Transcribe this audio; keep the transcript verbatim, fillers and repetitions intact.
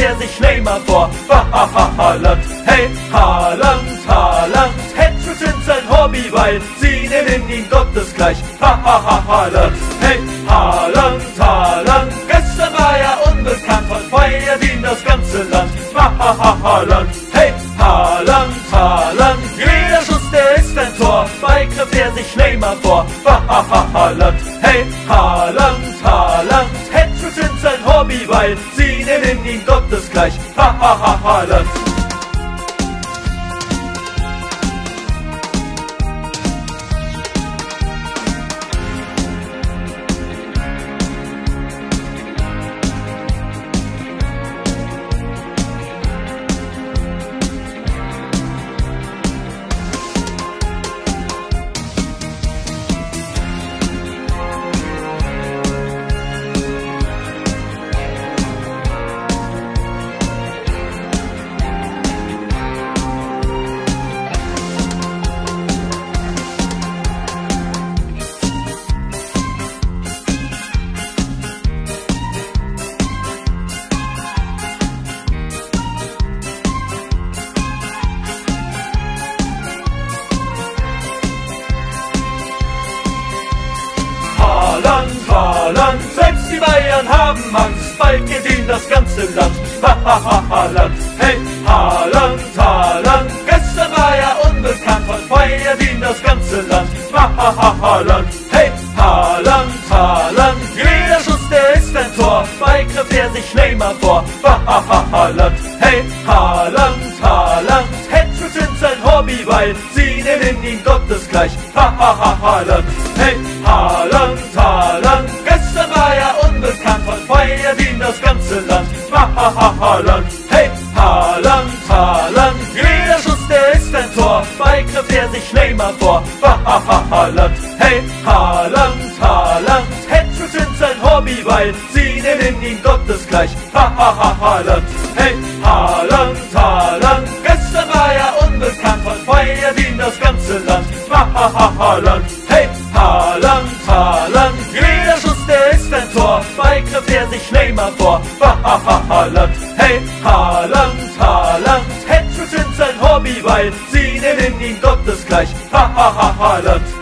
er sich Neymar vor. Haaland, hey, Haaland, Haaland, Hattrick sind sein Hobby, weil sie nennen ihn gottesgleich. Haaland, hey, Haaland, Haaland, gestern war er unbekannt, heute feiert ihn das ganze Land. Haaland, hey, Haaland, Haaland, jeder Schuss, der ist ein Tor, bei greift er sich Neymar vor. Haaland, hey, Haaland, Haaland, Hattrick sind sein Hobby, weil sie nennen ihn gottesgleich. Haaland. Haaland, Haaland, selbst die Bayern haben Angst, bald geht ihn das ganze Land. Haaland, hey, Haaland, Haaland, gestern war er unbekannt, heute feiert ihn das ganze Land. Haaland, hey, Haaland, Haaland, jeder Schuss, der ist ein Tor, bei greift er sich Neymar vor. Haaland, hey, Haaland, Haaland, Hattrick sind sein Hobby, weil sie nennen ihn gottesgleich. Haaland, hey, Haaland, Haaland, gestern war er unbekannt, heute feiert ihn das ganze Land. Haaland, hey, Haaland, Haaland, jeder Schuss, der ist ein Tor, bei greift er sich Neymar vor. Haaland, hey, Haaland, Haaland, Hattrick sind sein Hobby, weil sie nennen ihn gottesgleich. Haaland, hey, Haaland, Haaland, gestern war er unbekannt, heute feiert ihn das ganze Land. Haaland, hey, Haaland, Haaland, jeder Schuss, der ist ein Tor, bei greift er sich Neymar vor. Haaland, hey, Haaland, Haaland, Hattrick sind sein Hobby, weil sie nennen ihn gottesgleich. Haaland.